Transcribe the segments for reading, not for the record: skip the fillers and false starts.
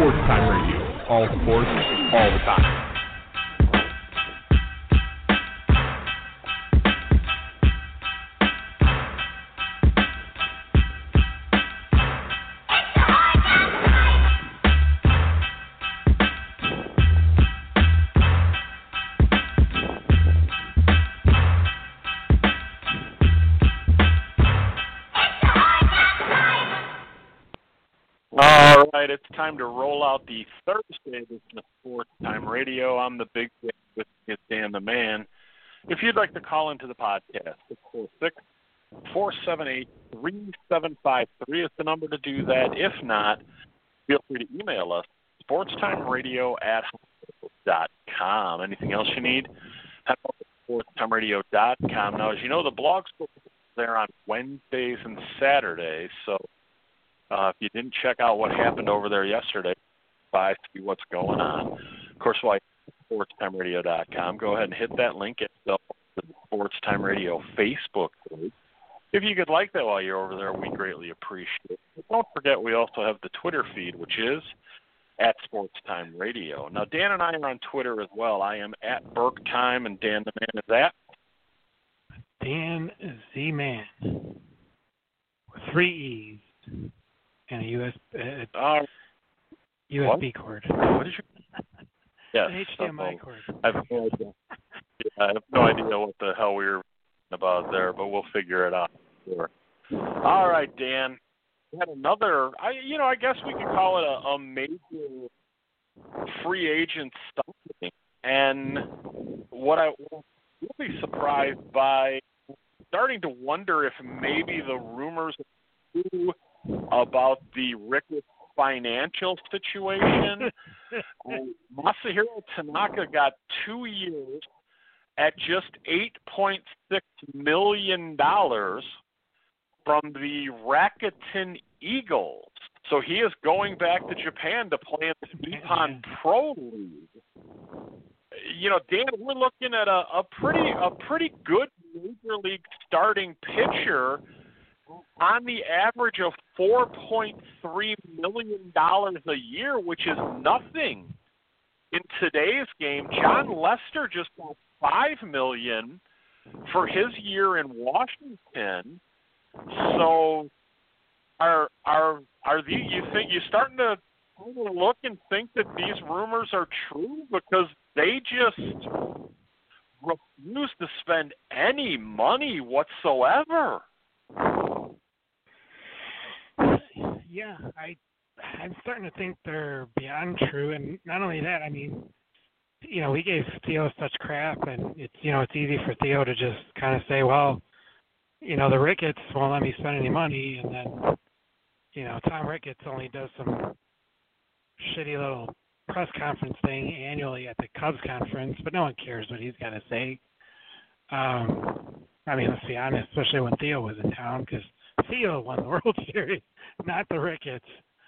Sports Time Radio. All sports, all the time. All right, it's time to roll out the Thursday edition of Sports Time Radio. I'm the big guy with Dan the Man. If you'd like to call into the podcast, 646-478-3753 is the number to do that. If not, feel free to email us, sportstimeradio@hotmail.com. Anything else you need? Head over to sportstimeradio.com. Now, as you know, the blog's there on Wednesdays and Saturdays, so if you didn't check out what happened over there yesterday, see what's going on. Of course, while you're at sportstimeradio.com, go ahead and hit that link at the Sports Time Radio Facebook page. If you could like that while you're over there, we greatly appreciate it. But don't forget, we also have the Twitter feed, which is at Sports Time Radio. Now, Dan and I are on Twitter as well. I am at BurkeTime, and Dan the Man is at Dan Z-Man with 3 E's. And a USB cord. What is your? Yes, an HDMI cord. I have no idea. I have no idea what the hell we were about there, but we'll figure it out. Sure. All right, Dan. We had another. I guess we could call it a major free agent signing, and what I was really surprised by, starting to wonder if maybe the rumors about the Ricketts financial situation. Masahiro Tanaka got 2 years at just $8.6 million from the Rakuten Eagles. So he is going back to Japan to play in the Nippon Pro League. Dan, we're looking at a pretty good major league starting pitcher on the average of $4.3 million a year, which is nothing in today's game. John Lester just got $5 million for his year in Washington. So, are you starting to look and think that these rumors are true, because they just refuse to spend any money whatsoever? Yeah, I'm starting to think they're beyond true, and not only that, I mean, we gave Theo such crap, and it's easy for Theo to just kind of say, well, the Ricketts won't let me spend any money, and then, Tom Ricketts only does some shitty little press conference thing annually at the Cubs conference, but no one cares what he's got to say. I mean, let's be honest, especially when Theo was in town, because Theo won the World Series, not the Ricketts.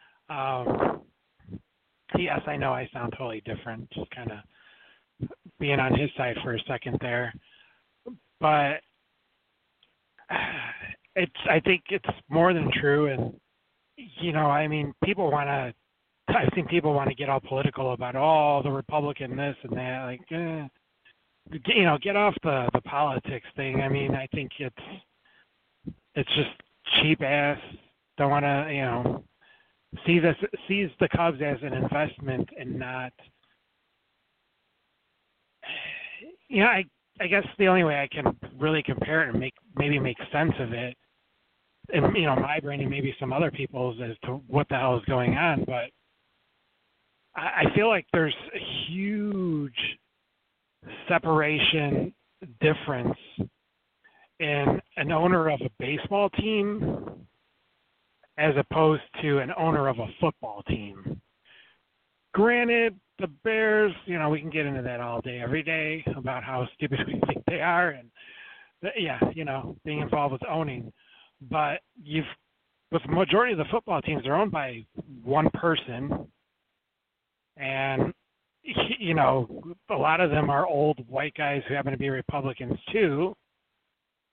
Yes, I know I sound totally different, just kind of being on his side for a second there. But I think it's more than true. And, I mean, I've seen people want to get all political about, the Republican this and that. Like, get off the politics thing. I mean, I think it's just cheap ass. Don't want to, sees the Cubs as an investment and not. I guess the only way I can really compare it and maybe make sense of it, and my brain and maybe some other people's, as to what the hell is going on, but I feel like there's a huge separation difference in an owner of a baseball team as opposed to an owner of a football team. Granted, the Bears, we can get into that all day, every day, about how stupid we think they are, and being involved with owning. But with the majority of the football teams, they're owned by one person, and a lot of them are old white guys who happen to be Republicans too.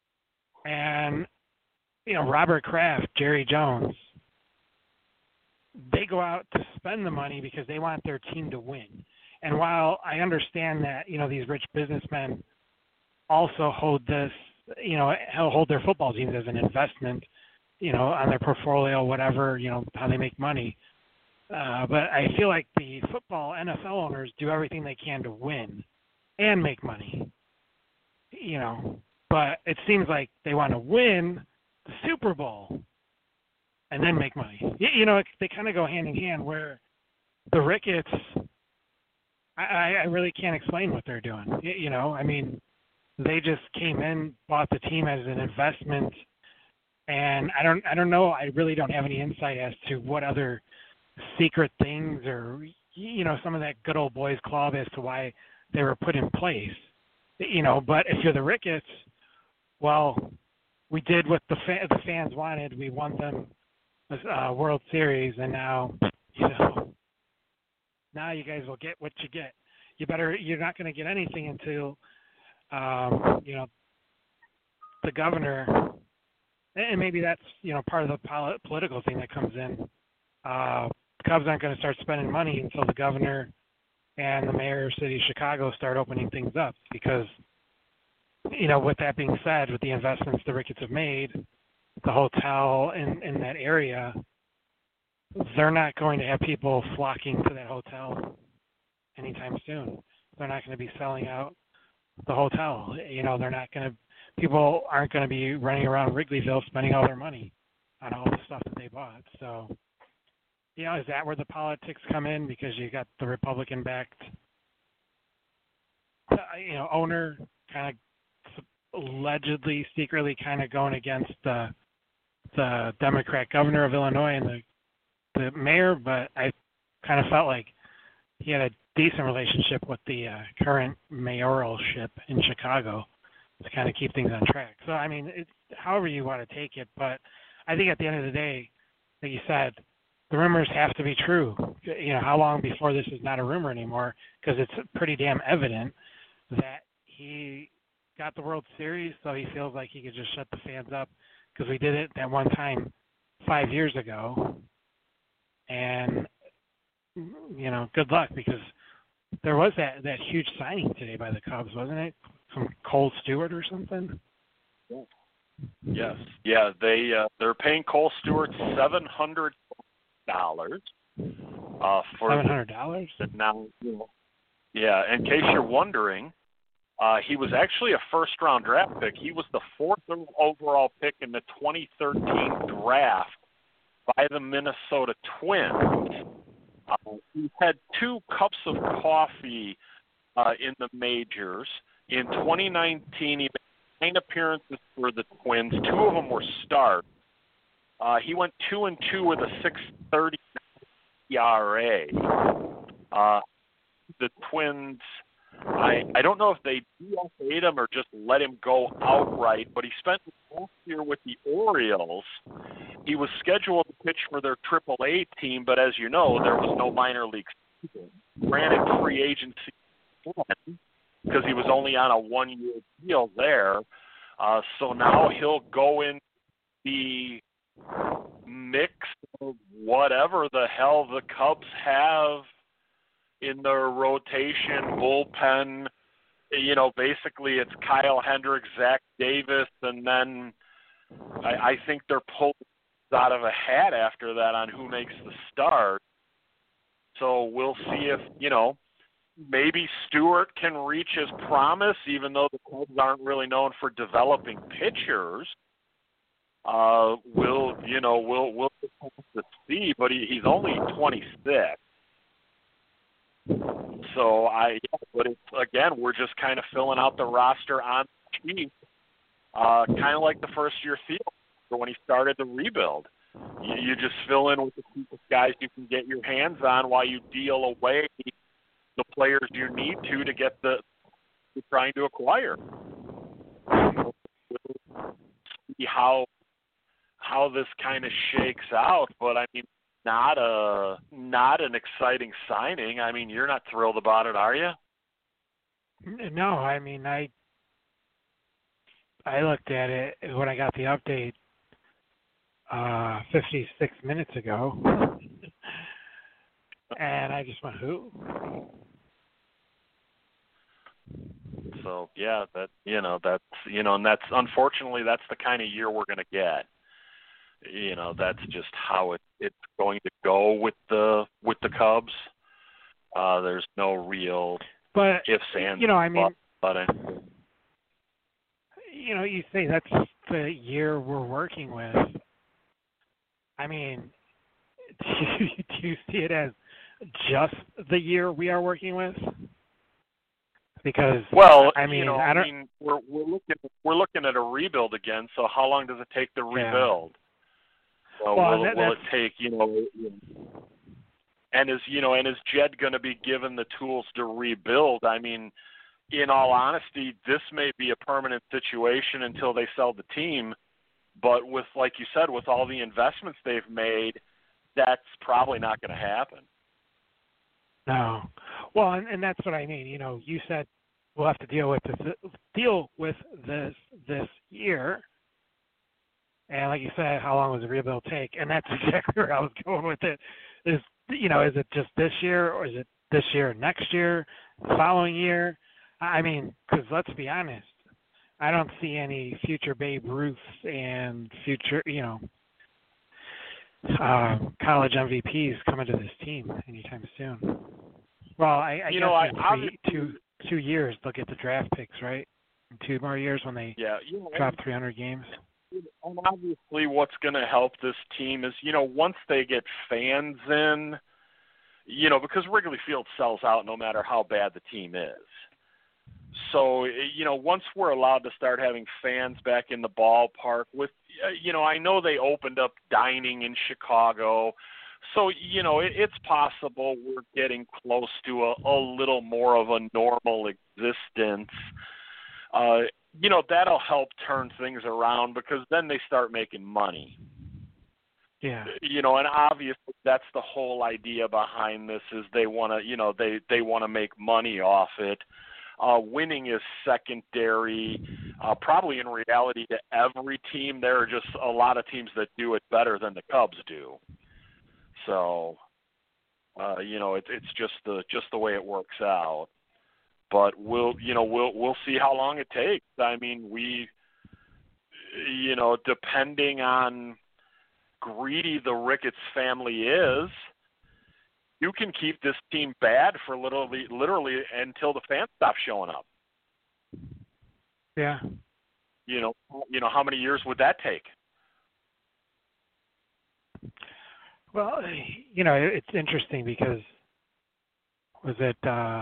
And Robert Kraft, Jerry Jones, they go out to spend the money because they want their team to win. And while I understand that, these rich businessmen also hold this, hold their football teams as an investment, on their portfolio, whatever, how they make money. But I feel like the football NFL owners do everything they can to win and make money, But it seems like they want to win the Super Bowl and then make money. They kind of go hand in hand where the Ricketts, I really can't explain what they're doing. They just came in, bought the team as an investment, and I don't know. I really don't have any insight as to what other secret things or some of that good old boys club as to why they were put in place. But if you're the Ricketts, well, we did what the fans wanted. We won them the World Series, and now now you guys will get what you get. You're not going to get anything until the governor, and maybe that's part of the political thing that comes in. The Cubs aren't going to start spending money until the governor and the mayor of the city of Chicago start opening things up, because with that being said, with the investments the Ricketts have made, the hotel in that area, they're not going to have people flocking to that hotel anytime soon. They're not going to be selling out the hotel. People aren't going to be running around Wrigleyville spending all their money on all the stuff that they bought. So, is that where the politics come in? Because you got the Republican-backed, owner kind of allegedly, secretly kind of going against the Democrat governor of Illinois and the mayor, but I kind of felt like he had a decent relationship with the current mayoralship in Chicago to kind of keep things on track. So, it's however you want to take it, but I think at the end of the day, like you said, the rumors have to be true. How long before this is not a rumor anymore? Because it's pretty damn evident that he got the World Series, so he feels like he could just shut the fans up, because we did it that one time 5 years ago. And, good luck, because there was that huge signing today by the Cubs, wasn't it? From Cole Stewart or something? Yes. Yeah, they're paying Cole Stewart $700 for $700. Now, yeah. In case you're wondering, he was actually a first-round draft pick. He was the fourth overall pick in the 2013 draft by the Minnesota Twins. He had 2 cups of coffee in the majors. In 2019, he made 9 appearances for the Twins. 2 of them were starts. He went 2-2 with a 6.30 ERA. The Twins, I don't know if they DFA'd him or just let him go outright, but he spent last year with the Orioles. He was scheduled to pitch for their AAA team, but as you know, there was no minor league season. Granted, free agency because he was only on a 1-year deal there. So now he'll go in the mix of whatever the hell the Cubs have in their rotation, bullpen. Basically it's Kyle Hendricks, Zach Davis, and then I think they're pulled out of a hat after that on who makes the start. So we'll see if, maybe Stewart can reach his promise, even though the Cubs aren't really known for developing pitchers. We'll have to see, but he's only 26. So but it's, again, we're just kind of filling out the roster on the sheet, kind of like the first year field when he started the rebuild. You just fill in with the cheapest guys you can get your hands on while you deal away the players you need to get you're trying to acquire. We'll see how this kind of shakes out, but not an exciting signing. You're not thrilled about it, are you? No, I looked at it when I got the update 56 minutes ago, I just went, who? So yeah, and that's unfortunately that's the kind of year we're going to get. That's just how it's going to go with the Cubs. There's no real ifs, ands, but you say that's the year we're working with. I mean, do you see it as just the year we are working with? Because we're looking at a rebuild again. So how long does it take to rebuild? So will it take and is Jed going to be given the tools to rebuild? I mean, in all honesty, this may be a permanent situation until they sell the team. But with, like you said, with all the investments they've made, that's probably not going to happen. No. Well, and that's what I mean. You said we'll have to deal with this year. And like you said, how long does the rebuild take? And that's exactly where I was going with it. Is it just this year, or is it this year, next year, the following year? I mean, because let's be honest, I don't see any future Babe Ruths and future, college MVPs coming to this team anytime soon. Well, I guess in 2 years they'll get the draft picks, right? In 2 more years when they drop 300 games. And obviously what's going to help this team is, once they get fans in, because Wrigley Field sells out no matter how bad the team is. So, once we're allowed to start having fans back in the ballpark with, I know they opened up dining in Chicago. So, it's possible we're getting close to a little more of a normal existence. That'll help turn things around because then they start making money. Yeah. And obviously that's the whole idea behind this is they want to, they want to make money off it. Winning is secondary, probably in reality to every team. There are just a lot of teams that do it better than the Cubs do. So, it's just the way it works out. But we'll see how long it takes. I mean, depending on greedy the Ricketts family is, you can keep this team bad for literally until the fans stop showing up. Yeah. How many years would that take? Well, it's interesting because was it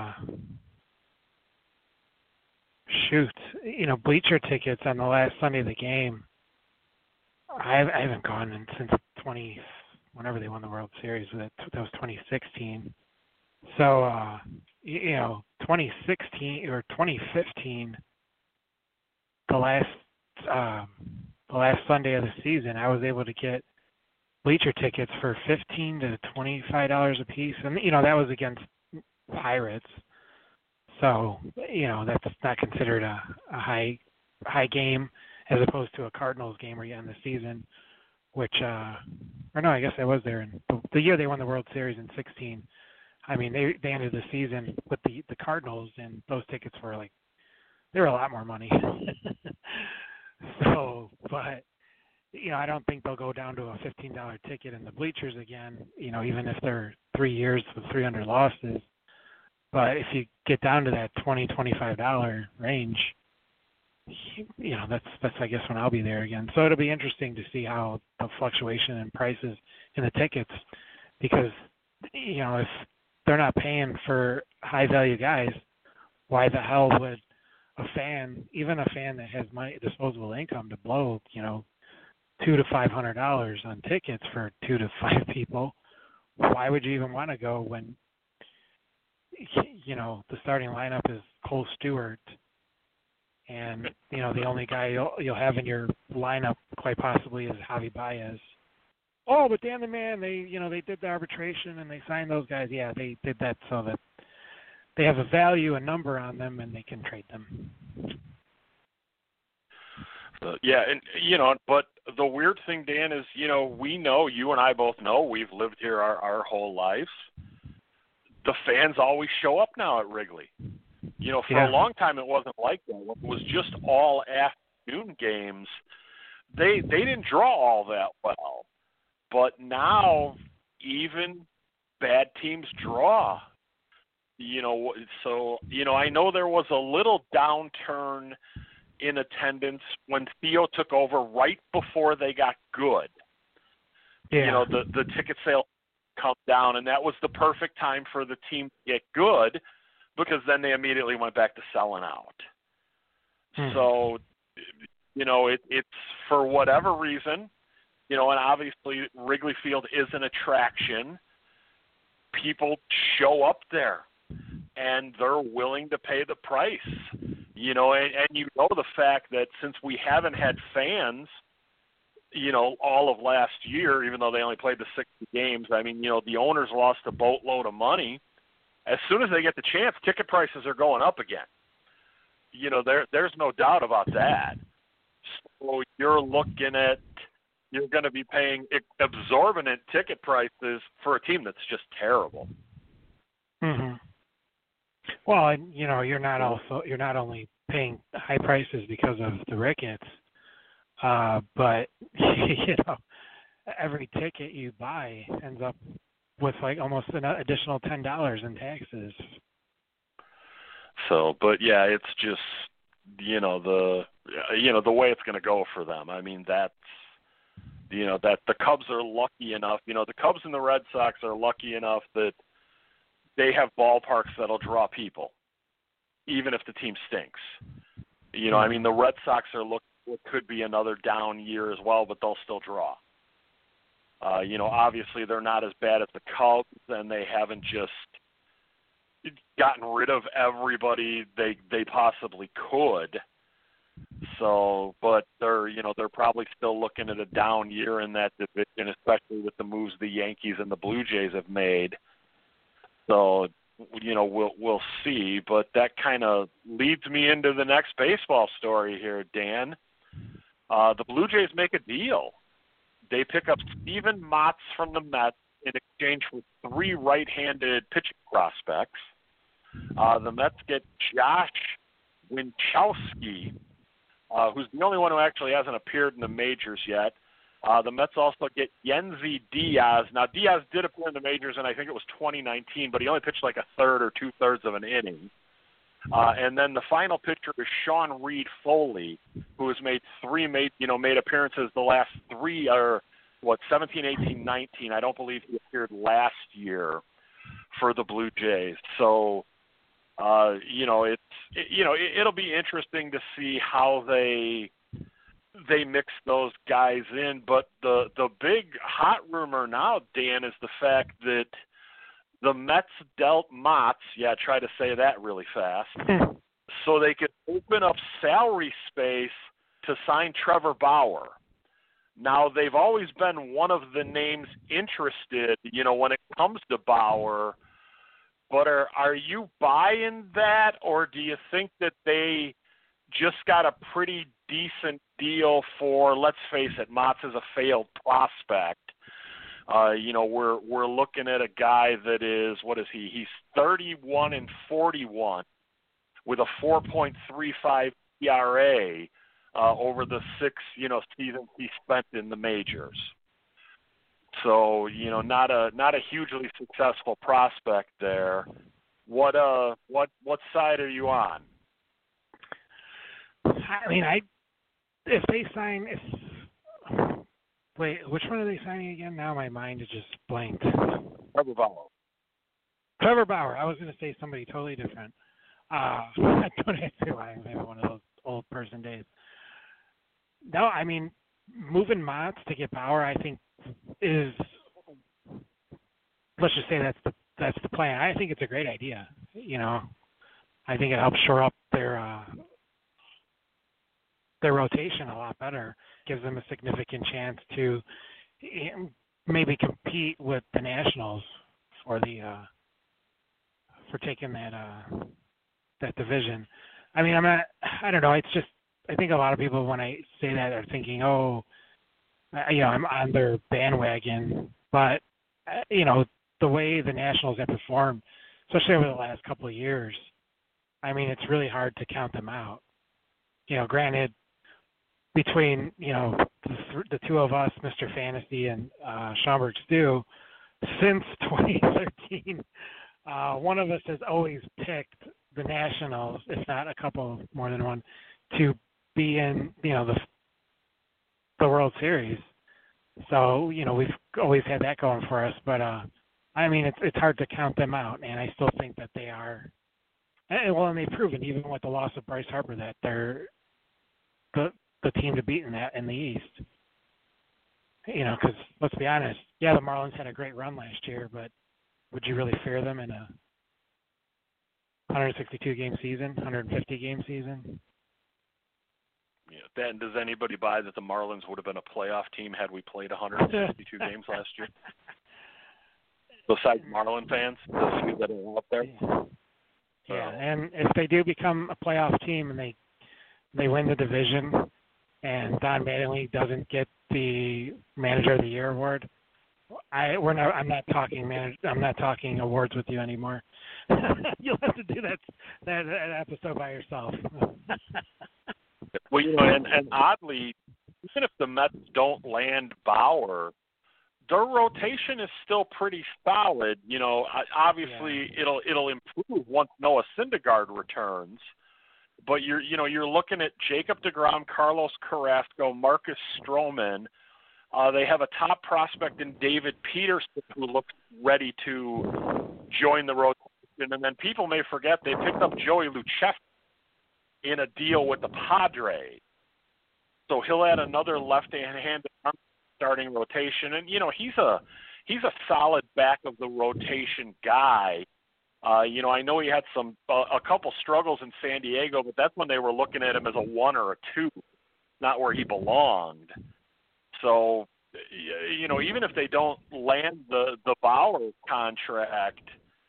bleacher tickets on the last Sunday of the game. I haven't gone in since whenever they won the World Series. That was 2016. So 2016 or 2015, the last Sunday of the season, I was able to get bleacher tickets for $15 to $25 a piece, and that was against Pirates. So, that's not considered a high game as opposed to a Cardinals game where you end the season, which, or no, I guess I was there. And the year they won the World Series in 2016, I mean, they ended the season with the Cardinals, and those tickets were they were a lot more money. So, but, I don't think they'll go down to a $15 ticket in the bleachers again, even if they're 3 years with 300 losses. But if you get down to that $20, $25 range, that's I guess when I'll be there again. So it'll be interesting to see how the fluctuation in prices in the tickets, because if they're not paying for high value guys, why the hell would a fan, even a fan that has disposable income, to blow $200 to $500 on tickets for 2 to 5 people? Why would you even want to go when the starting lineup is Cole Stewart, and the only guy you'll have in your lineup quite possibly is Javi Baez. Oh, but Dan the Man, they did the arbitration and they signed those guys. Yeah, they did that so that they have a value, a number on them, and they can trade them. Yeah, and but the weird thing, Dan, is we know, you and I both know, we've lived here our whole life. the fans always show up now at Wrigley. You know, for a long time it wasn't like that. It was just all afternoon games. They didn't draw all that well. But now even bad teams draw. You know, so, you know, I know there was a little downturn in attendance when Theo took over right before they got good. Yeah. You know, the ticket sales come down, and that was the perfect time for the team to get good because then they immediately went back to selling out. So, you know, it's for whatever reason, you know, and obviously Wrigley Field is an attraction. People show up there, and they're willing to pay the price. You know, and you know the fact that since we haven't had fans, you know, all of last year, even though they only played the 60 games, I mean, you know, the owners lost a boatload of money. As soon as they get the chance, ticket prices are going up again. You know, there's no doubt about that. So you're looking at, you're going to be paying exorbitant ticket prices for a team that's just terrible. Mm-hmm. Well, and, you know, you're not only paying high prices because of the Ricketts, but you know, every ticket you buy ends up with like almost an additional $10 in taxes. So, but yeah, it's just, you know, the way it's going to go for them. I mean, that's, you know, that the Cubs are lucky enough, you know, the Cubs and the Red Sox are lucky enough that they have ballparks that'll draw people, even if the team stinks. You know, I mean, the Red Sox are looking, it could be another down year as well, but they'll still draw. You know, obviously they're not as bad as the Cubs, and they haven't just gotten rid of everybody they possibly could. So, but they're probably still looking at a down year in that division, especially with the moves the Yankees and the Blue Jays have made. So, you know, we'll see. But that kind of leads me into the next baseball story here, Dan. The Blue Jays make a deal. They pick up Steven Matz from the Mets in exchange for 3 right-handed pitching prospects. The Mets get Josh Winchowski, who's the only one who actually hasn't appeared in the majors yet. The Mets also get Yennsy Diaz. Now, Diaz did appear in the majors, and I think it was 2019, but he only pitched like a third or two-thirds of an inning. And then the final pitcher is Sean Reed Foley, who has made made appearances the last 3, or 17, 18, 19. I don't believe he appeared last year for the Blue Jays. So, you know, it'll be interesting to see how they mix those guys in. But the big hot rumor now, Dan, is the fact that the Mets dealt Matz, try to say that really fast, so they could open up salary space to sign Trevor Bauer. Now, they've always been one of the names interested, you know, when it comes to Bauer, but are you buying that, or do you think that they just got a pretty decent deal for, let's face it, Matz is a failed prospect. You know, we're looking at a guy that is, what is he? He's 31-41 with a 4.35 ERA over the 6, seasons he spent in the majors. So, you know, not a hugely successful prospect there. What side are you on? I mean, if they sign, wait, which one are they signing again? Now my mind is just blanked. Trevor Bauer. Trevor Bauer. I was going to say somebody totally different. I don't know why I'm having one of those old person days. No, I mean, moving Matz to get Bauer, I think is, let's just say that's the plan. I think it's a great idea. You know, I think it helps shore up their rotation a lot better, gives them a significant chance to maybe compete with the Nationals for taking that division. I mean, I don't know. It's just, I think a lot of people, when I say that, are thinking, oh, you know, I'm on their bandwagon. But, you know, the way the Nationals have performed especially over the last couple of years. I mean, it's really hard to count them out. Granted, between the two of us, Mr. Fantasy and Schaumburg Stu, since 2013, one of us has always picked the Nationals, if not a couple more than one, to be in the World Series. So we've always had that going for us. But I mean, it's hard to count them out, and I still think that they are. And they've proven even with the loss of Bryce Harper that they're the team to beat in the East. Because let's be honest, the Marlins had a great run last year, but would you really fear them in a 162-game season, 150-game season? Yeah. Then does anybody buy that the Marlins would have been a playoff team had we played 162 games last year? Besides Marlin fans, those few that are out there. Yeah, and if they do become a playoff team and they win the division, and Don Mattingly doesn't get the Manager of the Year award, I'm not talking awards with you anymore. You'll have to do that episode by yourself. Well, and oddly, even if the Mets don't land Bauer, their rotation is still pretty solid. Obviously it'll improve once Noah Syndergaard returns. But you're looking at Jacob deGrom, Carlos Carrasco, Marcus Stroman. They have a top prospect in David Peterson who looks ready to join the rotation. And then people may forget they picked up Joey Lucchesi in a deal with the Padres. So he'll add another left-handed starting rotation. And, he's a solid back of the rotation guy. I know he had a couple struggles in San Diego, but that's when they were looking at him as a 1 or a 2, not where he belonged. So, even if they don't land the Bauer contract,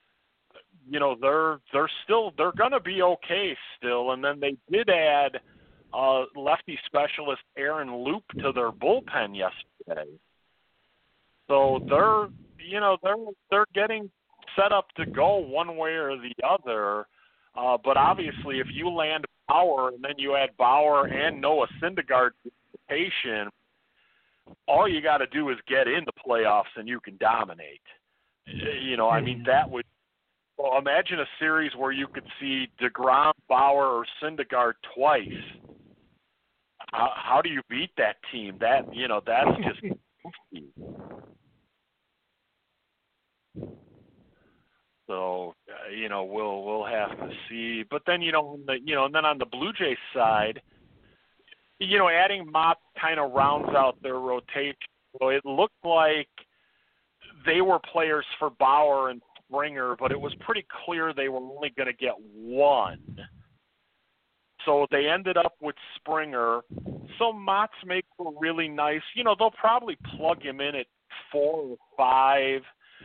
they're going to be okay still. And then they did add lefty specialist Aaron Loop to their bullpen yesterday. So they're getting set up to go one way or the other. But obviously, if you land Bauer and then you add Bauer and Noah Syndergaard to the rotation, all you got to do is get in the playoffs and you can dominate. I mean, that would. Well, imagine a series where you could see deGrom, Bauer, or Syndergaard twice. How do you beat that team? That's just goofy. So we'll have to see. But then and then on the Blue Jays side, adding Mott kind of rounds out their rotation. So it looked like they were players for Bauer and Springer, but it was pretty clear they were only going to get one. So they ended up with Springer. So Mott's make for really nice. They'll probably plug him in at 4 or 5,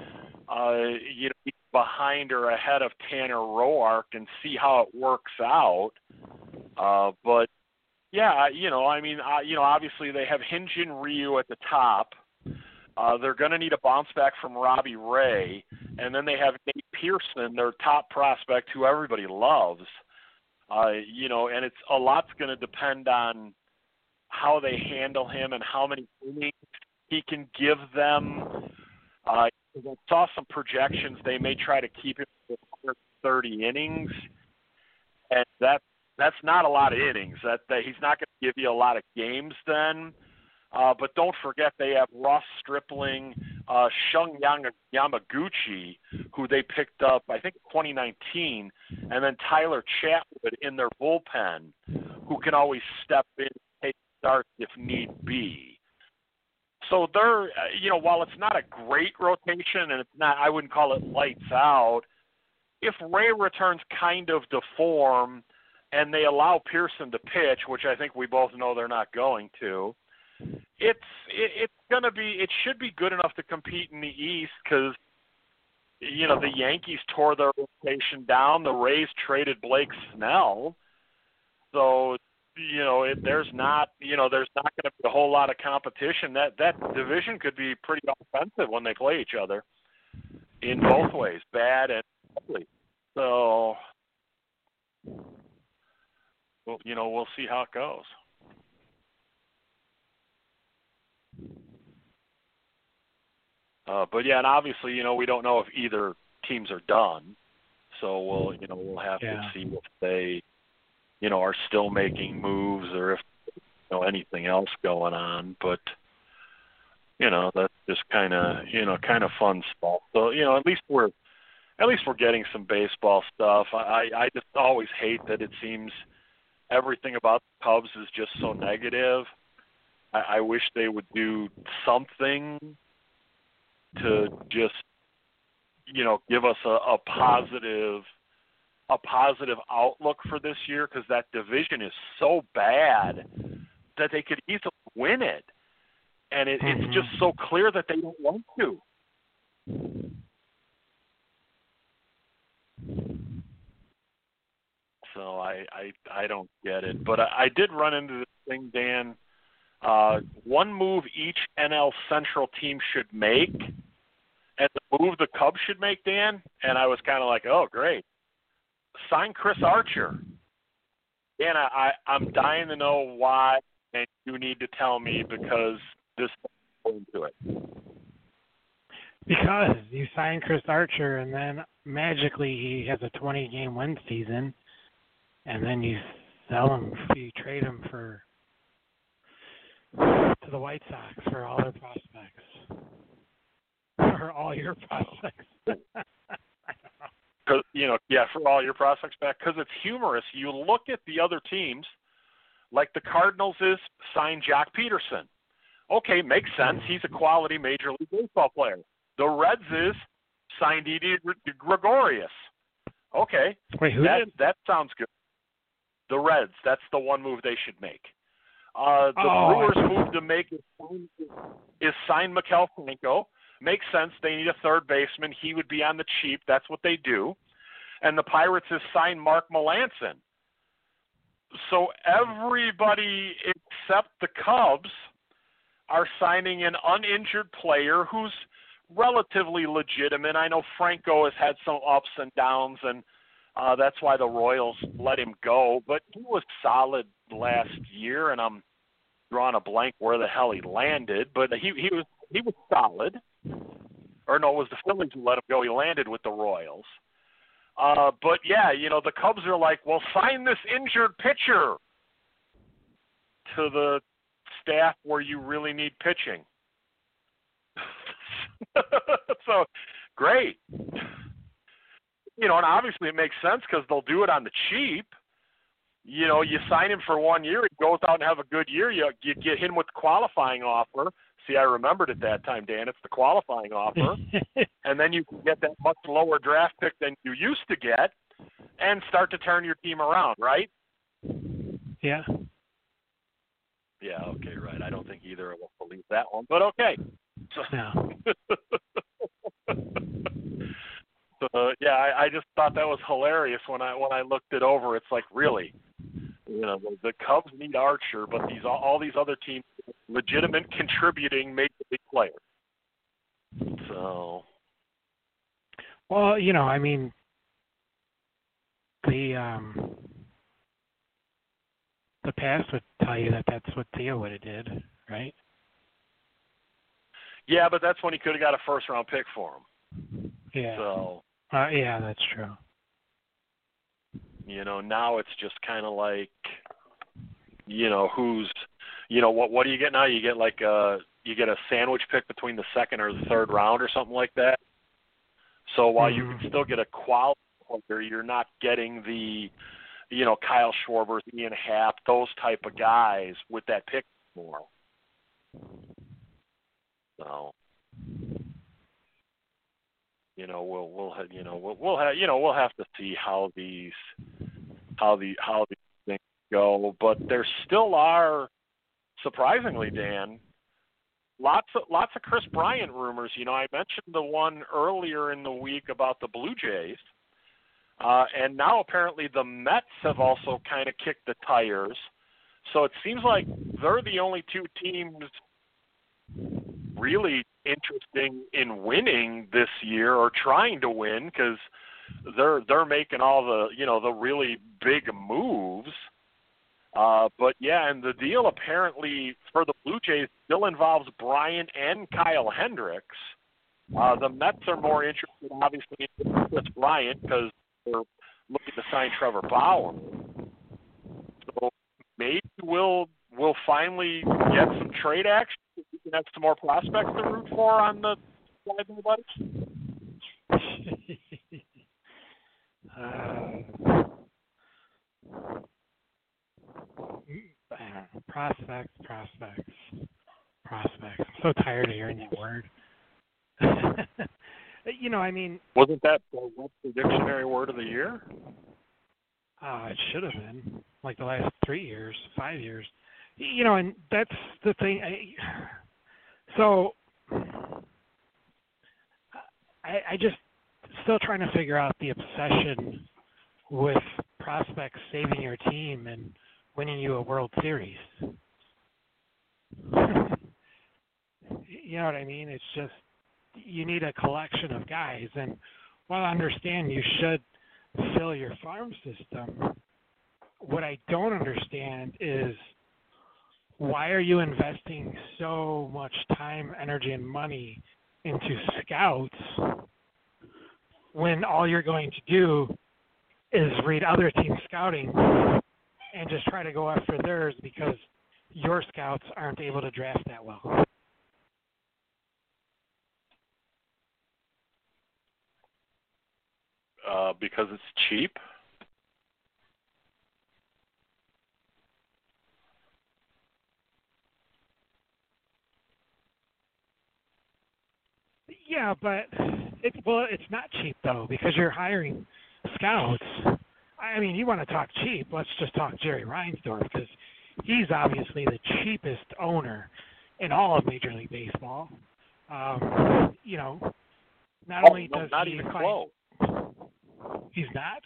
behind or ahead of Tanner Roark and see how it works out. But yeah, obviously they have Hyun-Jin Ryu at the top. They're going to need a bounce back from Robbie Ray, and then they have Nate Pearson, their top prospect, who everybody loves. And it's a lot's going to depend on how they handle him and how many innings he can give them. I saw some projections; they may try to keep him for 30 innings, and that's not a lot of innings. That he's not going to give you a lot of games then. But don't forget they have Ross Stripling, Shun Yamaguchi, who they picked up, I think, 2019, and then Tyler Chatwood in their bullpen, who can always step in and take starts if need be. So they're, while it's not a great rotation, and it's not, I wouldn't call it lights out, if Ray returns kind of to form and they allow Pearson to pitch, which I think we both know they're not going to, it's gonna be. It should be good enough to compete in the East because the Yankees tore their rotation down. The Rays traded Blake Snell, so there's not going to be a whole lot of competition. That division could be pretty offensive when they play each other in both ways, bad and exactly. So, well, we'll see how it goes. But yeah, and obviously, we don't know if either teams are done. So we'll have to see if they, are still making moves or if anything else going on. But that's just kind of fun stuff. So at least we're getting some baseball stuff. I just always hate that it seems everything about the Cubs is just so negative. I wish they would do something to just give us a positive outlook for this year, because that division is so bad that they could easily win it, and it's just so clear that they don't want to. So I don't get it, but I did run into this thing, Dan. One move each NL Central team should make, and the move the Cubs should make, Dan, and I was kind of like, oh, great. Sign Chris Archer. Dan, I'm dying to know why, and you need to tell me, because this is going to it. Because you sign Chris Archer, and then magically he has a 20-game win season, and then you sell him, you trade him to the White Sox for all their prospects. For all your prospects. For all your prospects back, because it's humorous. You look at the other teams, like the Cardinals sign Jock Peterson. Okay, makes sense. He's a quality Major League Baseball player. The Reds signed Didi Gregorius. Okay, wait, who did? That sounds good. The Reds, that's the one move they should make. Brewers' move to make is sign Maikel Franco. Makes sense. They need a third baseman. He would be on the cheap. That's what they do. And the Pirates has signed Mark Melancon. So everybody except the Cubs are signing an uninjured player who's relatively legitimate. I know Franco has had some ups and downs, and that's why the Royals let him go. But he was solid last year, and I'm drawing a blank where the hell he landed. But he was solid. Or no, it was the Phillies who let him go. He landed with the Royals. But yeah, the Cubs are like, well, sign this injured pitcher to the staff where you really need pitching. So, great. And obviously it makes sense because they'll do it on the cheap. You sign him for 1 year, he goes out and have a good year, you get him with the qualifying offer. See, I remembered at that time, Dan, it's the qualifying offer. And then you can get that much lower draft pick than you used to get and start to turn your team around, right? Yeah. Yeah, okay, right. I don't think either of us believe that one, but okay. So, no. I just thought that was hilarious when I looked it over. It's like, really? The Cubs need Archer, but all these other teams, legitimate contributing major league players. So, well, I mean, the past would tell you that that's what Theo would have did, right? Yeah, but that's when he could have got a first-round pick for him. Yeah. So. Yeah, that's true. Now it's just kind of like, who's, what do you get now? You get you get a sandwich pick between the second or the third round or something like that. So while you can still get a quality player, you're not getting the, Kyle Schwarbers, Ian Happ, those type of guys with that pick more. So. We'll have to see how these things go, but there still are, surprisingly, Dan, lots of Chris Bryant rumors. I mentioned the one earlier in the week about the Blue Jays, and now apparently the Mets have also kind of kicked the tires. So it seems like they're the only two teams really interesting in winning this year or trying to win, because they're making all the the really big moves. But yeah, and the deal apparently for the Blue Jays still involves Bryant and Kyle Hendricks. The Mets are more interested, obviously, in Chris Bryant because they're looking to sign Trevor Bauer. So maybe we'll finally get some trade action. We can have some more prospects to root for on the side of the buddies. Prospects. I'm so tired of hearing that word. I mean, wasn't that the Webster Dictionary word of the year? It should have been like the last 3 years, 5 years. And that's the thing. I just still trying to figure out the obsession with prospects saving your team and winning you a World Series. You know what I mean? It's just you need a collection of guys, and while I understand you should fill your farm system, what I don't understand is why are you investing so much time, energy, and money into scouts when all you're going to do is read other teams' scouting and just try to go after theirs because your scouts aren't able to draft that well? Because it's cheap. Yeah, but it's not cheap though because you're hiring scouts. I mean, you want to talk cheap? Let's just talk Jerry Reinsdorf because he's obviously the cheapest owner in all of Major League Baseball. Not only does not he even find, close. He's not?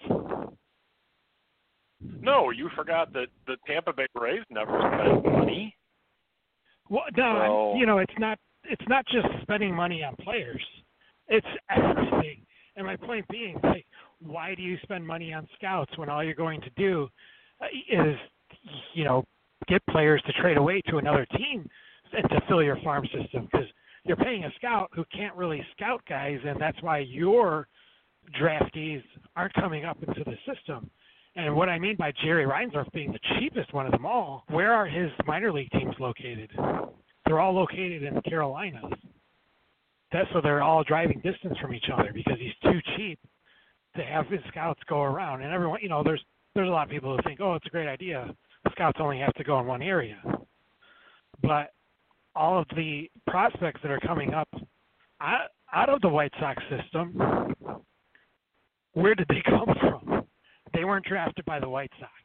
No, you forgot that the Tampa Bay Rays never spent money. Well, no, it's not just spending money on players. It's everything. And my point being, like, why do you spend money on scouts when all you're going to do is, get players to trade away to another team and to fill your farm system? Because you're paying a scout who can't really scout guys, and that's why your draftees aren't coming up into the system. And what I mean by Jerry Reinsdorf being the cheapest one of them all, where are his minor league teams located? They're all located in the Carolinas. So they're all driving distance from each other because he's too cheap to have his scouts go around. And everyone, there's a lot of people who think, oh, it's a great idea. The scouts only have to go in one area. But all of the prospects that are coming up out of the White Sox system, where did they come from? They weren't drafted by the White Sox.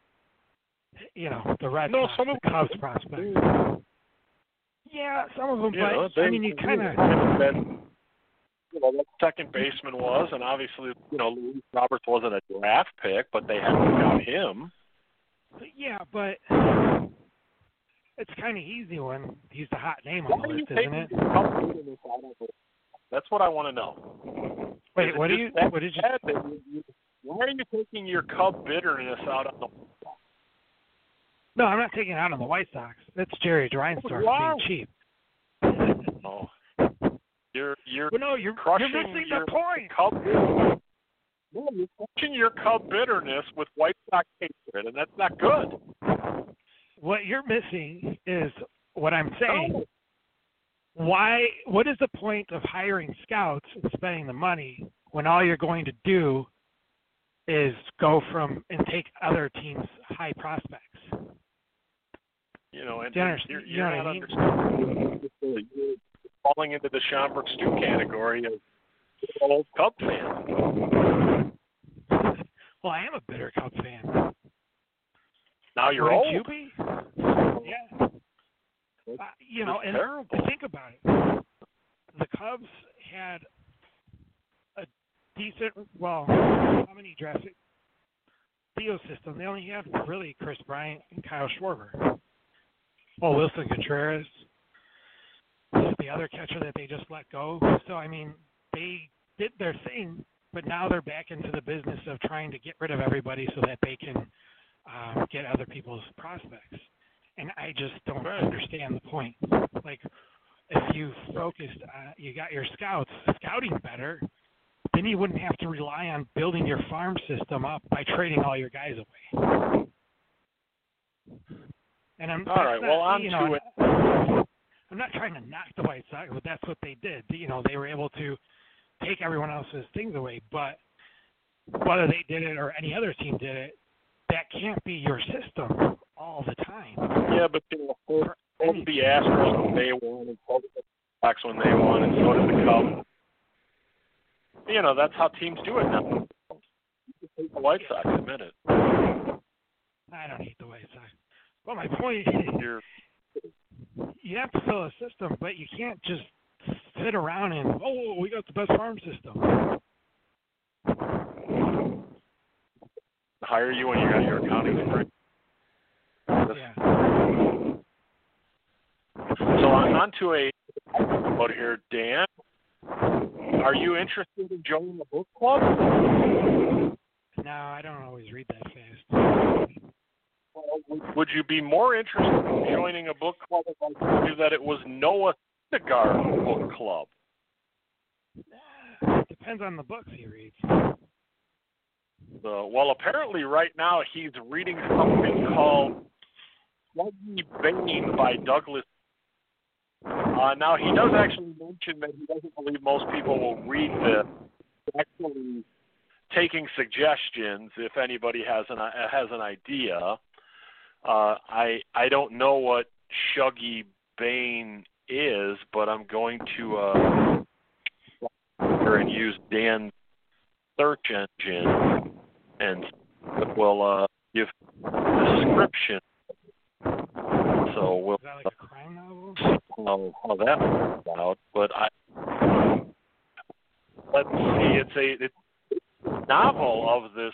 The Red Sox, the Cubs prospects. Yeah, some of them, you kind of... that second baseman was, and obviously, Luis Roberts wasn't a draft pick, but they had to scout him. Yeah, but it's kind of easy when he's the hot name on the list, isn't it? That's what I want to know. Wait, what did you Why are you taking your Cub bitterness out on the... No, I'm not taking it out on the White Sox. That's Jerry Reinsdorf being cheap. Oh. You're missing the point. You're crushing your Cub bitterness with White Sox hatred, and that's not good. What you're missing is what I'm saying. What is the point of hiring scouts and spending the money when all you're going to do is go from and take other teams' high prospects? You're not understanding. You're falling into the Schomburg Stew category of old Cub fan. Well, I am a bitter Cub fan. Now you're old. You be? Yeah. And terrible. think about it. The Cubs had a decent, how many drafted? Theo system. They only had really Chris Bryant and Kyle Schwarber. Wilson Contreras, the other catcher that they just let go. So, they did their thing but now they're back into the business of trying to get rid of everybody so that they can get other people's prospects. And I just don't understand the point. Like, if you focused, you got your scouting better, then you wouldn't have to rely on building your farm system up by trading all your guys away. And I'm not trying to knock the White Sox, but that's what they did. You know, they were able to take everyone else's things away. But whether they did it or any other team did it, that can't be your system all the time. Yeah, but both the Astros when they won, and both the Sox when they won, and so did the Cubs. You know, that's how teams do it now. The White Sox admit it. I don't hate the White Sox. Well, my point is, you have to fill a system, but you can't just sit around and, we got the best farm system. Hire you when you got your accounting degree. Yeah. So on to a note here, Dan. Are you interested in joining the book club? No, I don't always read that fast. Would you be more interested in joining a book club if I told you that it was Noah Syndergaard Book Club? Depends on the books he reads. Well, apparently right now he's reading something called Sluggy Bane by Douglas. Now, he does actually mention that he doesn't believe most people will read this. He's actually taking suggestions if anybody has an idea. I don't know what Shuggy Bane is, but I'm going to and use Dan's search engine, and it will give a description. So we'll Is that like a crime novel? how that works out. But let's see. It's a novel of this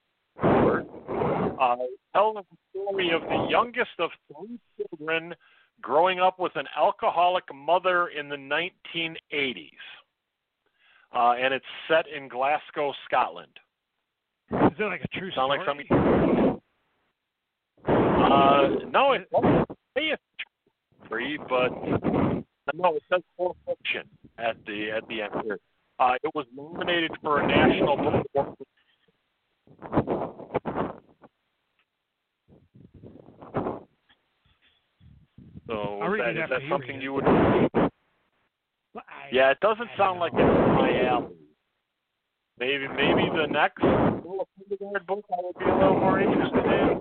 telling the story of the youngest of 3 children growing up with an alcoholic mother in the 1980s. And it's set in Glasgow, Scotland. Is it like a true Sound story? like something? No, it doesn't say it's free, but no, it says for fiction at the end here. It was nominated for a National Book Award. So is that something you would? Yeah, it doesn't sound like it's my alley. Maybe the next Noah Syndergaard book I would be a little more interested in.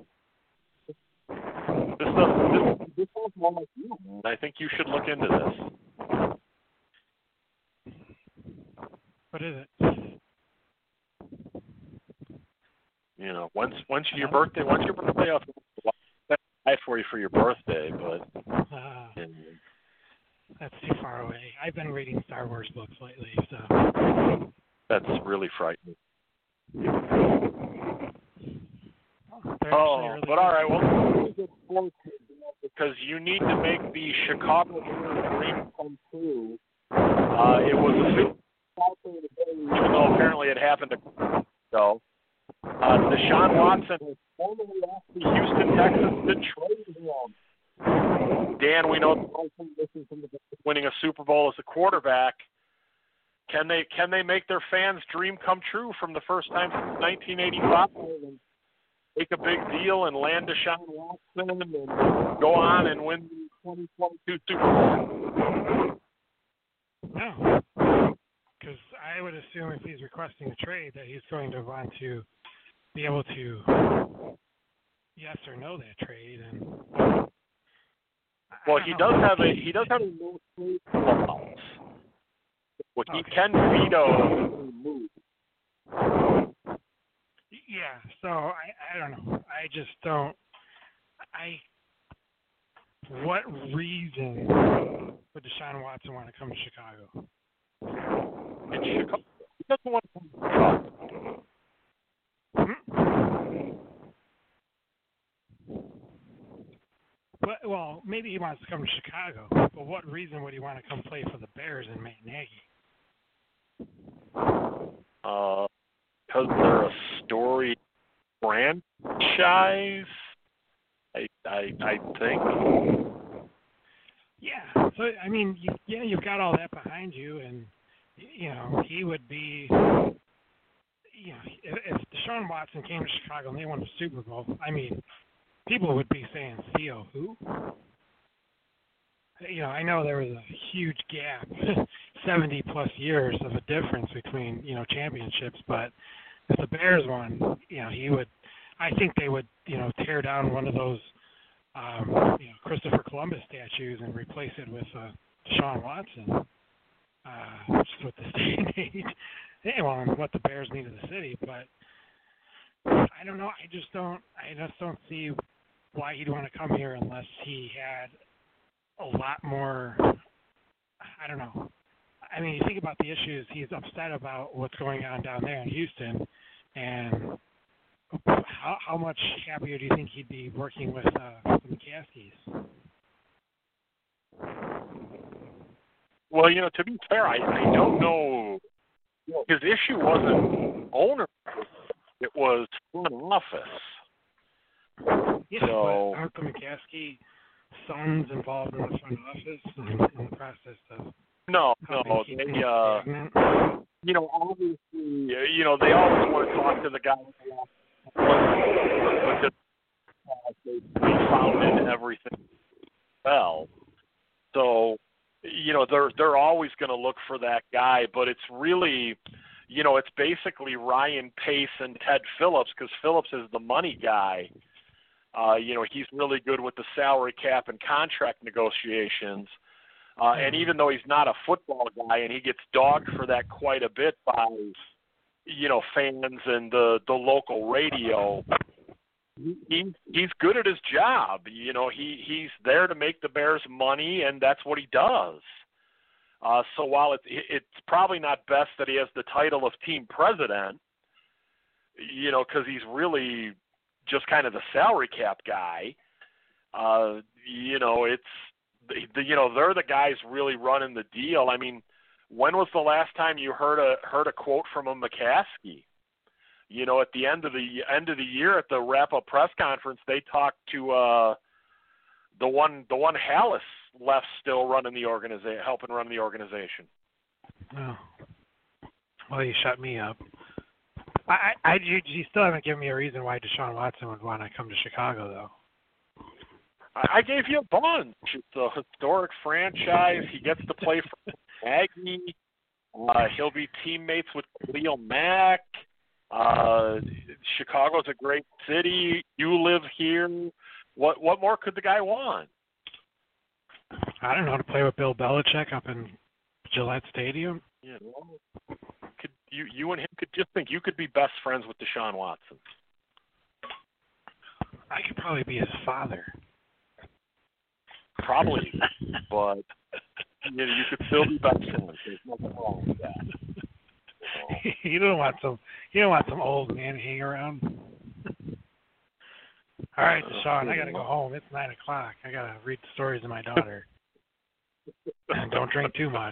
This sounds more like you. I think you should look into this. What is it? You know, once your birthday off, I'll for you for your birthday, but that's too far away. I've been reading Star Wars books lately, so that's really frightening. But all right, well, because you need to make the Chicago dream come true. It was a even though apparently it happened ago. Deshaun Watson has formally asked the Houston Texans to trade him. Dan, we know winning a Super Bowl as a quarterback. Can they make their fans' dream come true from the first time since 1985 and make a big deal and land Deshaun Watson and go on and win the 2022 Super Bowl? No, because I would assume if he's requesting a trade that he's going to want to be able to yes or no that trade. And well, he does have a no trade clause. Well, he can veto move. Yeah, so I don't know. I just don't. What reason would Deshaun Watson want to come to Chicago? In Chicago, he doesn't want to come to Chicago. Well, maybe he wants to come to Chicago, but what reason would he want to come play for the Bears and Matt Nagy? franchise, I think. Yeah. So I mean, you've got all that behind you, and he would be. If Deshaun Watson came to Chicago and they won the Super Bowl, I mean, people would be saying, Theo, who? I know there was a huge gap, 70-plus years of a difference between, championships, but if the Bears won, I think they would, tear down one of those, Christopher Columbus statues and replace it with Deshaun Watson, just with this day and age. Well, and what the Bears need in the city, but I don't know. I just don't see why he'd want to come here unless he had a lot more. I don't know. I mean, you think about the issues. He's upset about what's going on down there in Houston, and how much happier do you think he'd be working with the McCaskies? Well, to be fair, I don't know. His issue wasn't ownership; it was front office. Yeah, so, but aren't the McCaskey sons involved in the front office and in the process of? No. They, obviously, they always want to talk to the guy but they founded everything well. So, they're always going to look for that guy, but it's really, it's basically Ryan Pace and Ted Phillips, because Phillips is the money guy. He's really good with the salary cap and contract negotiations. And even though he's not a football guy, and he gets dogged for that quite a bit by, fans and the local radio, he's good at his job. He's there to make the Bears money, and that's what he does. So while it's probably not best that he has the title of team president, because he's really just kind of the salary cap guy, they're the guys really running the deal. I mean, when was the last time you heard a quote from a McCaskey? At the end of the year at the wrap-up press conference, they talked to the one Hallis left still running the organization, helping run the organization. Oh, well, you shut me up. You still haven't given me a reason why Deshaun Watson would want to come to Chicago, though. I gave you a bunch. It's a historic franchise. He gets to play for Aggie. He'll be teammates with Khalil Mack. Chicago's a great city. You live here. What more could the guy want? I don't know, to play with Bill Belichick up in Gillette Stadium. Yeah, you and him could just think you could be best friends with Deshaun Watson. I could probably be his father. Probably, but you could still be best friends. There's nothing wrong with that. So. You don't want some old man hanging around. All right, Deshaun, I gotta go home. It's 9:00. I gotta read the stories of my daughter. And don't drink too much.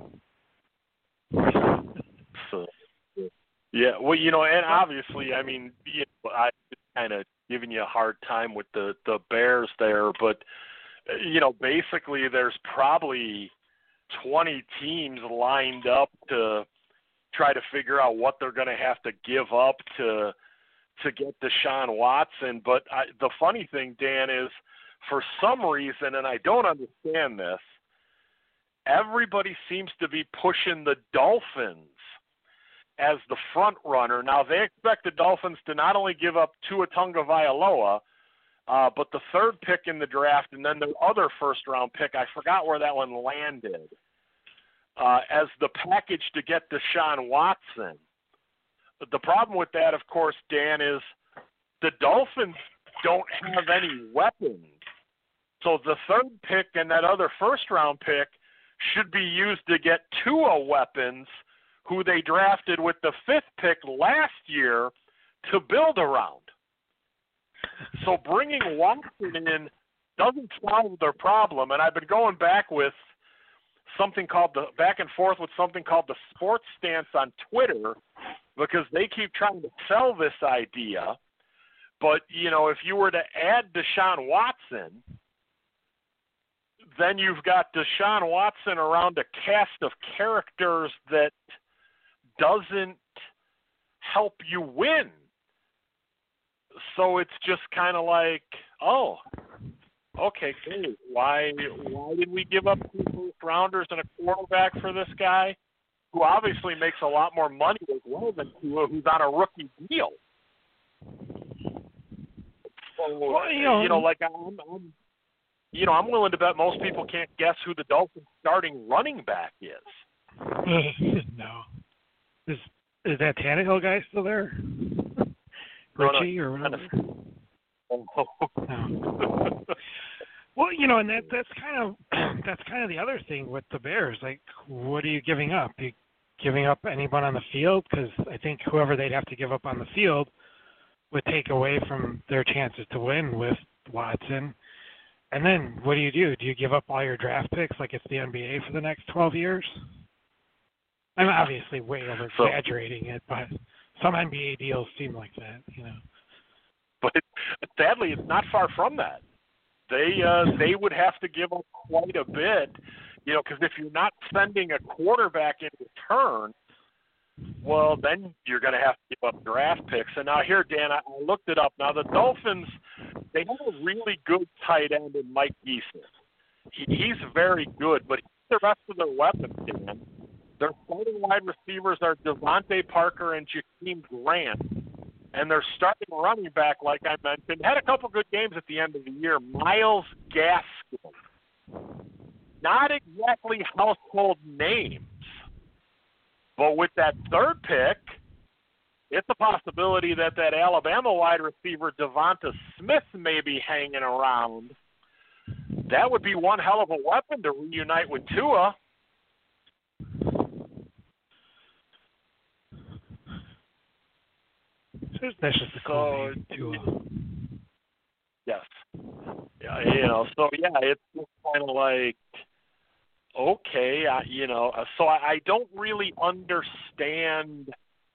So, yeah, well, and obviously, I mean, I'm kind of giving you a hard time with the Bears there, but basically, there's probably 20 teams lined up to try to figure out what they're going to have to give up to get Deshaun Watson. But the funny thing, Dan, is for some reason, and I don't understand this, everybody seems to be pushing the Dolphins as the front runner. Now, they expect the Dolphins to not only give up Tua Tagovailoa, but the third pick in the draft and then the other first-round pick, I forgot where that one landed, as the package to get Deshaun Watson. The problem with that, of course, Dan, is the Dolphins don't have any weapons. So the third pick and that other first-round pick should be used to get Tua weapons, who they drafted with the fifth pick last year to build around. So bringing Watson in doesn't solve their problem. And I've been going back with something called back and forth with something called the Sports Stance on Twitter, because they keep trying to sell this idea But, if you were to add Deshaun Watson, then you've got Deshaun Watson around a cast of characters that doesn't help you win. So it's just kind of like, oh, okay, great. Why did we give up 2 first-rounders and a quarterback for this guy who obviously makes a lot more money as well than Tua, who's on a rookie deal? So, I'm willing to bet most people can't guess who the Dolphins' starting running back is. No. Is that Tannehill guy still there? Richie or whatever? No. Well, and that's kind of the other thing with the Bears. Like, what are you giving up? Are you giving up anyone on the field? Because I think whoever they'd have to give up on the field would take away from their chances to win with Watson. And then what do? Do you give up all your draft picks like it's the NBA for the next 12 years? I'm obviously way over exaggerating it, but some NBA deals seem like that, But sadly, it's not far from that. They would have to give up quite a bit, because if you're not sending a quarterback in return, well, then you're going to have to give up draft picks. And now here, Dan, I looked it up. Now the Dolphins, they have a really good tight end in Mike Eason. He's very good, but the rest of their weapons, Dan, their starting wide receivers are Devontae Parker and Jakeem Grant. And their starting running back, like I mentioned, had a couple good games at the end of the year, Myles Gaskin. Not exactly household names. But with that third pick, it's a possibility that Alabama wide receiver Devonta Smith may be hanging around. That would be one hell of a weapon to reunite with Tua. That's just a cool name, Tua. Yes. Yeah, it's just kind of like, okay, so I don't really understand,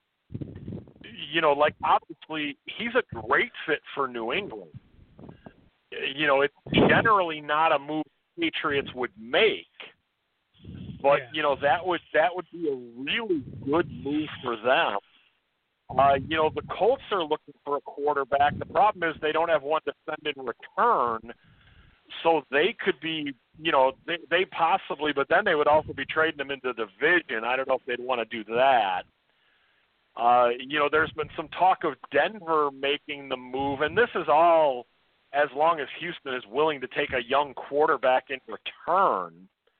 obviously he's a great fit for New England. It's generally not a move Patriots would make, but, that would be a really good move for them. The Colts are looking for a quarterback. The problem is they don't have one to send in return, so they could be, they possibly, but then they would also be trading them into the division. I don't know if they'd want to do that. There's been some talk of Denver making the move, and this is all as long as Houston is willing to take a young quarterback in return.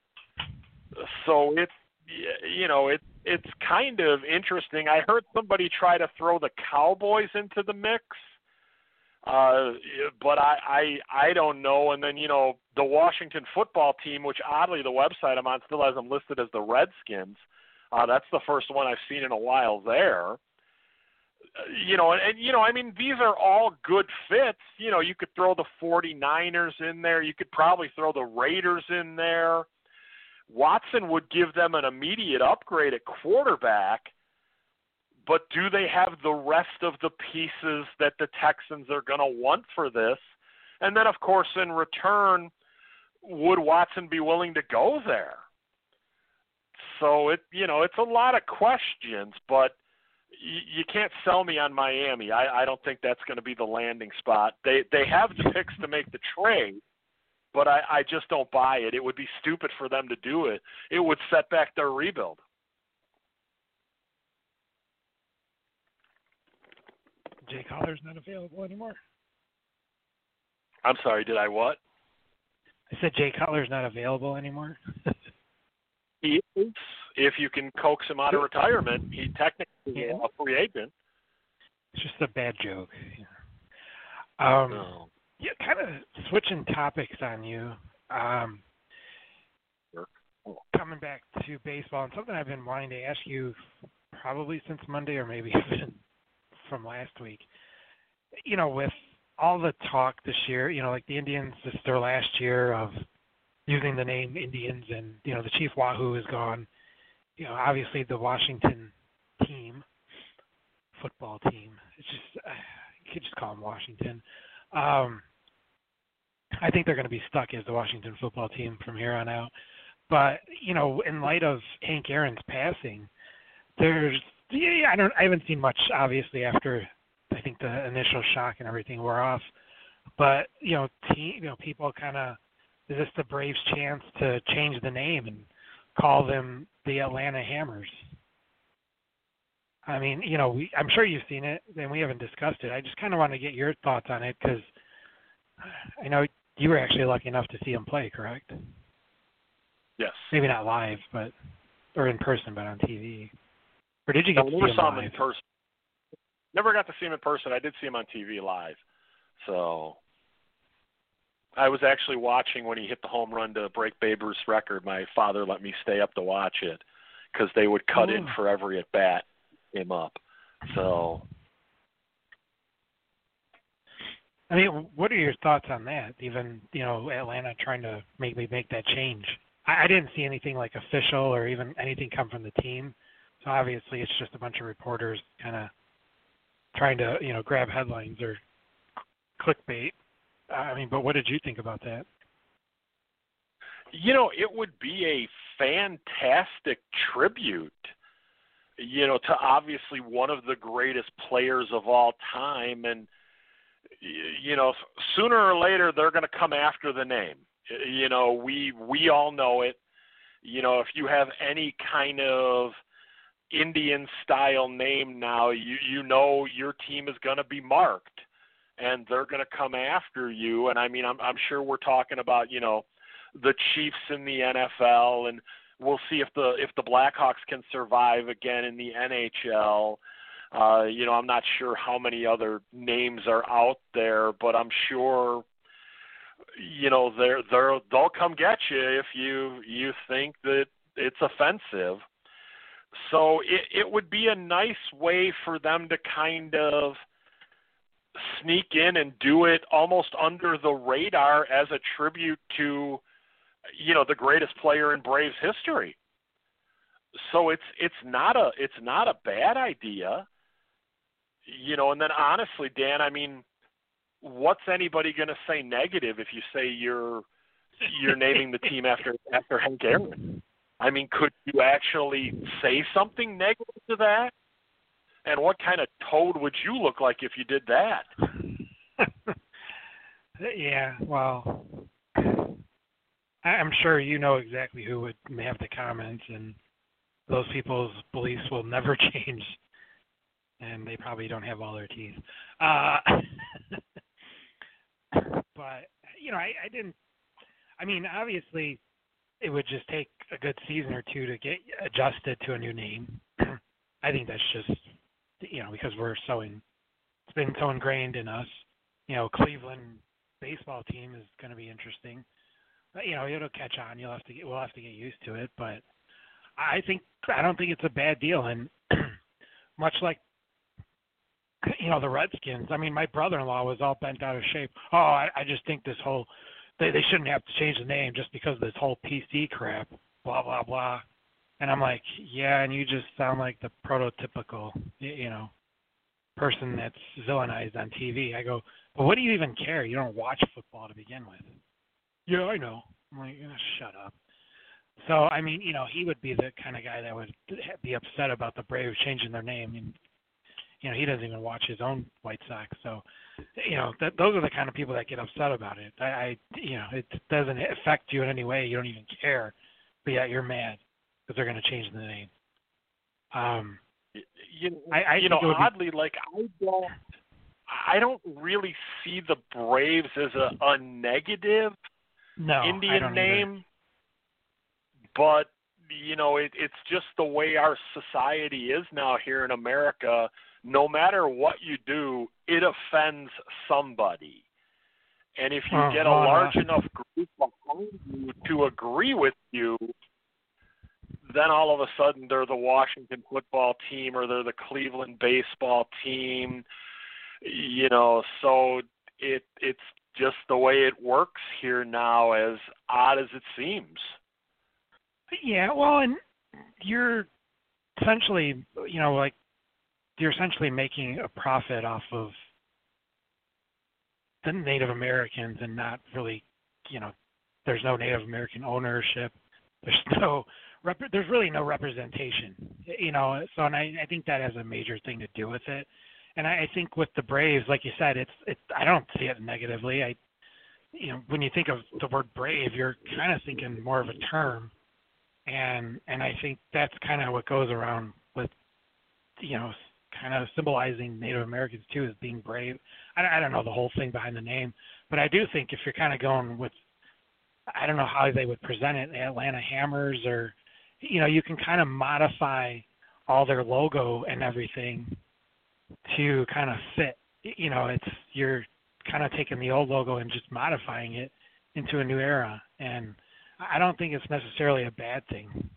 So it's kind of interesting. I heard somebody try to throw the Cowboys into the mix, but I don't know. And then, the Washington football team, which oddly the website I'm on still has them listed as the Redskins. That's the first one I've seen in a while there. These are all good fits. You could throw the 49ers in there. You could probably throw the Raiders in there. Watson would give them an immediate upgrade at quarterback, but do they have the rest of the pieces that the Texans are going to want for this? And then, of course, in return, would Watson be willing to go there? So it's a lot of questions, but you can't sell me on Miami. I don't think that's going to be the landing spot. They have the picks to make the trade, but I just don't buy it. It would be stupid for them to do it. It would set back their rebuild. Jay Collar's not available anymore. I'm sorry, did I what? I said Jay Cutler's not available anymore. He is. If you can coax him out of retirement, he technically is a free agent. It's just a bad joke. No. Yeah, kind of switching topics on you. Sure. Coming back to baseball, and something I've been wanting to ask you probably since Monday or maybe even from last week. With all the talk this year, like the Indians, it's their last year of using the name Indians, and, the Chief Wahoo is gone. Obviously the Washington team, football team, it's just could just call them Washington. I think they're going to be stuck as the Washington football team from here on out. But, you know, in light of Hank Aaron's passing, I haven't seen much, obviously, after I think the initial shock and everything wore off. But, people kind of, is this the Braves' chance to change the name and call them the Atlanta Hammers? I mean, I'm sure you've seen it, and we haven't discussed it. I just kind of want to get your thoughts on it because I know you were actually lucky enough to see him play, correct? Yes. Maybe not live, or in person, but on TV. Or did you get to see him saw him live? in person. Never got to see him in person. I did see him on TV live. So I was actually watching when he hit the home run to break Babe Ruth's record. My father let me stay up to watch it because they would cut in for every at-bat came up. So, I mean, what are your thoughts on that? Even, Atlanta trying to maybe make that change. I didn't see anything like official or even anything come from the team. So obviously it's just a bunch of reporters kind of trying to, grab headlines or clickbait. But what did you think about that? It would be a fantastic tribute, to obviously one of the greatest players of all time. And, sooner or later they're going to come after the name. We all know it. If you have any kind of Indian-style name now, you know your team is going to be marked, and they're going to come after you. And, I'm sure we're talking about, the Chiefs in the NFL, and we'll see if the Blackhawks can survive again in the NHL. I'm not sure how many other names are out there, but I'm sure they'll come get you if you think that it's offensive. So it would be a nice way for them to kind of sneak in and do it almost under the radar as a tribute to the greatest player in Braves history. So it's not a bad idea. And then honestly, Dan, what's anybody going to say negative if you say you're naming the team after Hank Aaron? Could you actually say something negative to that? And what kind of toad would you look like if you did that? Yeah, well, I'm sure you know exactly who would have the comments, and those people's beliefs will never change, and they probably don't have all their teeth. But, I didn't – obviously it would just take a good season or two to get adjusted to a new name. I think that's just, because it's been so ingrained in us. Cleveland baseball team is going to be interesting. But, it'll catch on. We'll have to get used to it. But I don't think it's a bad deal. And much like, the Redskins. My brother-in-law was all bent out of shape. Oh, I just think this whole they shouldn't have to change the name just because of this whole PC crap. Blah blah blah. And I'm like, yeah, and you just sound like the prototypical, person that's villainized on TV. I go, but what do you even care? You don't watch football to begin with. Yeah, I know. I'm like, shut up. So, he would be the kind of guy that would be upset about the Braves changing their name. And, he doesn't even watch his own White Sox. So, those are the kind of people that get upset about it. It doesn't affect you in any way. You don't even care. But yet you're mad because they're going to change the name. Oddly, I don't really see the Braves as a negative Indian name, either. But it's just the way our society is now here in America. No matter what you do, it offends somebody, and if you get a large enough group behind you to agree with you, then all of a sudden they're the Washington football team or they're the Cleveland baseball team. So it's just the way it works here now, as odd as it seems. Yeah, well, and you're essentially, you're essentially making a profit off of the Native Americans and not really, there's no Native American ownership. There's really no representation, So, and I think that has a major thing to do with it. And I think with the Braves, like you said, I don't see it negatively. When you think of the word brave, you're kind of thinking more of a term, and I think that's kind of what goes around with, kind of symbolizing Native Americans too as being brave. I don't know the whole thing behind the name, but I do think if you're kind of going with, I don't know how they would present it, the Atlanta Hammers, or, you can kind of modify all their logo and everything to kind of fit. You're kind of taking the old logo and just modifying it into a new era, and I don't think it's necessarily a bad thing.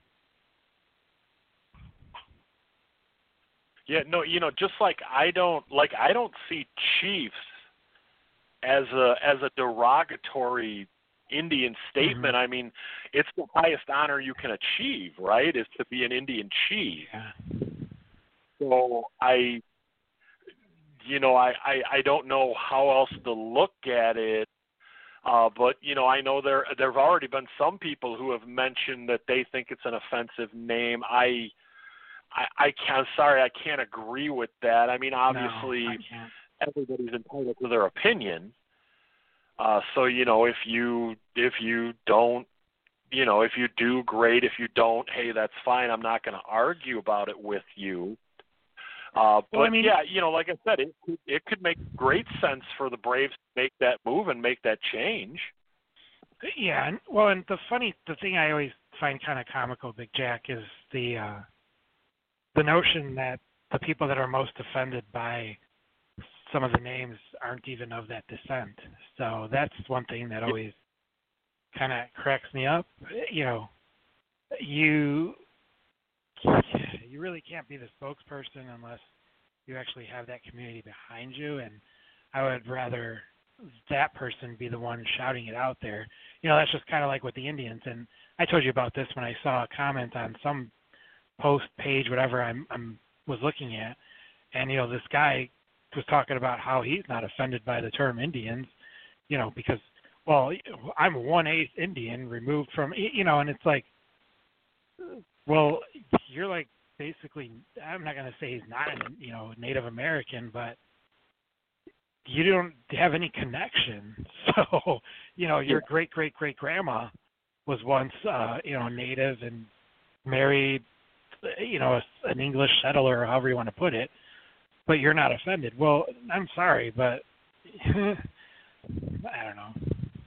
Yeah, no, just like I don't see Chiefs as a derogatory Indian statement. Mm-hmm. I mean, it's the highest honor you can achieve, right? Is to be an Indian chief. Yeah. So I don't know how else to look at it. But I know there've already been some people who have mentioned that they think it's an offensive name. I can't agree with that. I mean, obviously, everybody's entitled to their opinion. So if you don't, if you do, great. If you don't, hey, that's fine. I'm not going to argue about it with you. But well, I mean, like I said, it could make great sense for the Braves to make that move and make that change. Yeah, and the thing I always find kind of comical, Big Jack, is the notion that the people that are most offended by some of the names aren't even of that descent. So that's one thing that always kind of cracks me up. You really can't be the spokesperson unless you actually have that community behind you, and I would rather that person be the one shouting it out there. That's just kind of like with the Indians, and I told you about this when I saw a comment on some post page, whatever I was looking at, and this guy was talking about how he's not offended by the term Indians, because, well, I'm 1/8 Indian removed from, and it's like, well, you're like basically, I'm not going to say he's not a Native American, but you don't have any connection. So, your great-great-great-grandma was once, Native and married, an English settler, or however you want to put it, but you're not offended. Well, I'm sorry, but I don't know.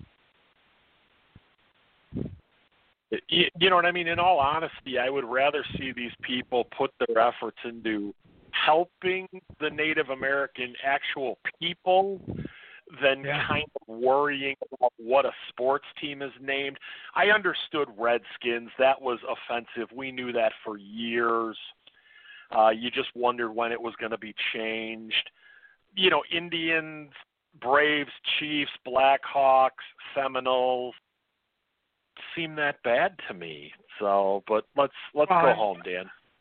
You know what I mean? In all honesty, I would rather see these people put their efforts into helping the Native American actual people than kind of worrying about what a sports team is named. I understood Redskins. That was offensive. We knew that for years. You just wondered when it was going to be changed. Indians, Braves, Chiefs, Blackhawks, Seminoles seem that bad to me. So, but let's go home, Dan.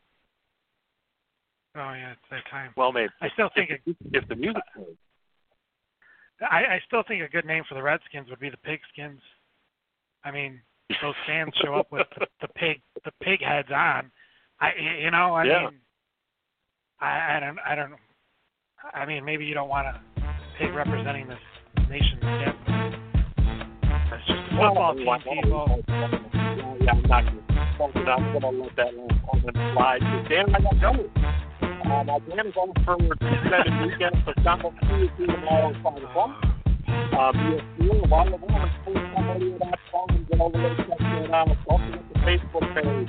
Oh yeah, it's that time. Well, maybe. I still think if the music plays. I still think a good name for the Redskins would be the Pigskins. I mean, those fans show up with the pig heads on. I mean, I don't. I mean, maybe you don't want a pig representing this nation's capital. It's just a football team, people. Yeah, I'm not going to let that one slide. Dan, I got to go. My Dan is on for extended weekend, so Donald Cruz is tomorrow at 5 o'clock. Be a while ago on sportsradio.com and get all the latest going on. Also with the Facebook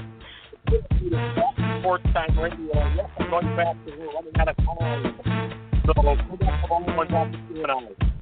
page. Sports Time Radio. Yes, I'm going back to running out of time. So, put up the one ones off the Q&A.